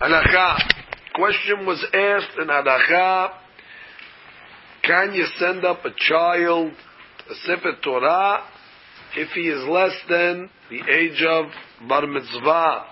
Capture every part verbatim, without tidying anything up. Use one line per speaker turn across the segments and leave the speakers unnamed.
Halacha. Question was asked in Halacha, can you send up a child a Sefer Torah if he is less than the age of Bar Mitzvah?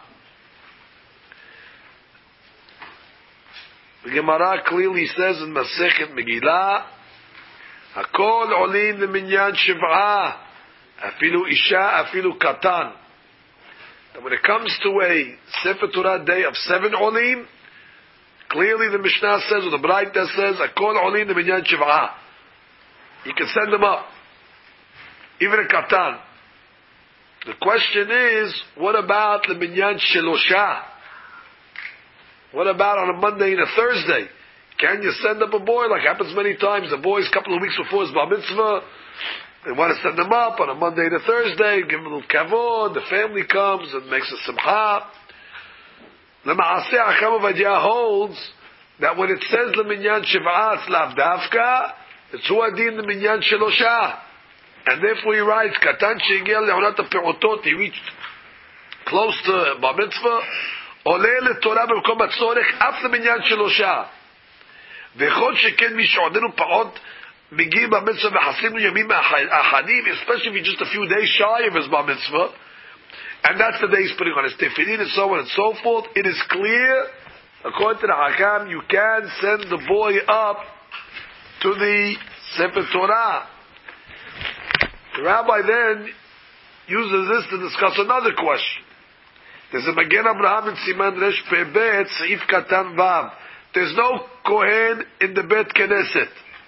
The Gemara clearly says in Masechet Megillah, Hakol olim leminyan shiv'ah, afilu isha, afilu katan. That when it comes to a Sefer Torah day of seven olim, clearly the Mishnah says, or the Braita says, Hakol olim leminyan shiv'ah. You can send them up, even a katan. The question is, what about the minyan shelosha? What about on a Monday and a Thursday? Can you send up a boy, like happens many times, the boy's a couple of weeks before his bar mitzvah, they want to send them up on a Monday and a Thursday, give them a little kavod, the family comes and makes a simcha. The Maaseh Acham Ovadia holds that when it says the minyan shiv'ah, it's lav davka, it's huadin the minyan shelosha. And therefore he writes, Katan she'igel le'onat ha'pe'otot, he reached close to bar mitzvah, עולה לתורה במקום הצורך אף למניין שלושה ויכול שכן מי שעודנו פעוט מגיעים בר מצווה וחסים לו ימים אחדים, especially if he's just a few days shy of his בר mitzvah, and that's the day he's putting on his tefillin and so on and so forth. It is clear, according to the Hakam, you can send the boy up to the Sefer Torah. The rabbi then uses this to discuss another question. There's a Magen Abraham in Siman Resh Pebet, Seif Katan Vav. There's no Kohen in the Bet Knesset.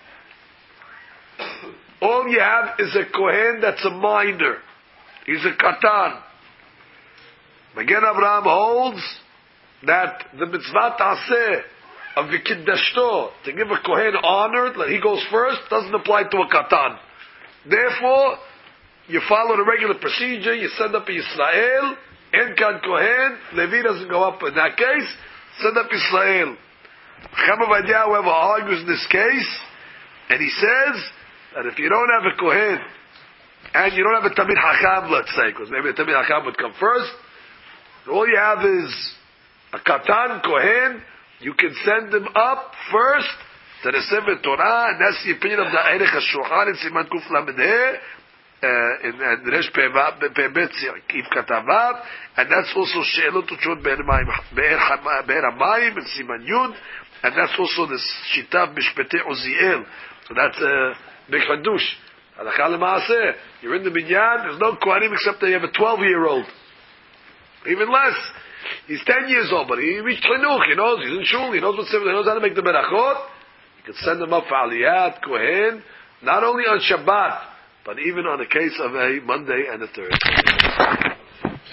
All you have is a Kohen that's a minor. He's a Katan. Magen Abraham holds that the Mitzvah Ta'aseh of V'kiddashto, to give a Kohen honor, that he goes first, doesn't apply to a Katan. Therefore, you follow the regular procedure, you send up a Yisrael, Enkan Kohen, Levi doesn't go up in that case, send up Israel. Chacham Ovadia, however, argues in this case, and he says that if you don't have a Kohen, and you don't have a Tamid Hacham, let's say, because maybe a Tamid Hacham would come first, all you have is a Katan Kohen, you can send him up first to the Sefer Torah, and that's the opinion of the Erech HaShulchan in Siman Kuf Lamed He, Uh, in Resh Pebet If Katavav, and that's also She'elot U'Tshuvot Be'er HaMayim in Siman Yud, and that's also the Shita Mishpetei Uziel. So that's a big hadush. Halakha l'maaseh. You're in the binyan. There's no kohanim except that you have a twelve-year-old, even less. He's ten years old, but he reached chinuch. He knows he's in shul. He knows what he knows how to make the berachot. You can send him up for aliyat kohen, not only on Shabbat, but even on the case of a Monday and a Thursday.